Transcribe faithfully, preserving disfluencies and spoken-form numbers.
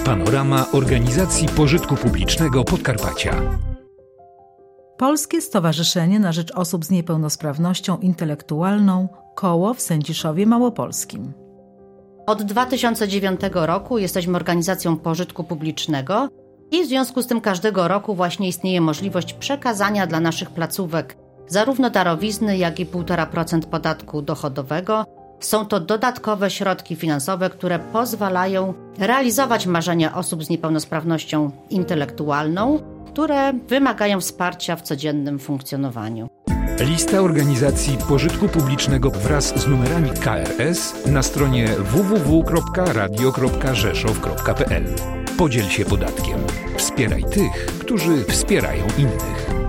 Panorama Organizacji Pożytku Publicznego Podkarpacia. Polskie Stowarzyszenie na Rzecz Osób z Niepełnosprawnością Intelektualną Koło w Sędziszowie Małopolskim. Od dwa tysiące dziewiątego roku jesteśmy organizacją pożytku publicznego i w związku z tym każdego roku właśnie istnieje możliwość przekazania dla naszych placówek zarówno darowizny, jak i pół procent podatku dochodowego. Są to dodatkowe środki finansowe, które pozwalają realizować marzenia osób z niepełnosprawnością intelektualną, które wymagają wsparcia w codziennym funkcjonowaniu. Lista organizacji pożytku publicznego wraz z numerami K R S na stronie w w w kropka radio kropka rzeszow kropka p l. Podziel się podatkiem. Wspieraj tych, którzy wspierają innych.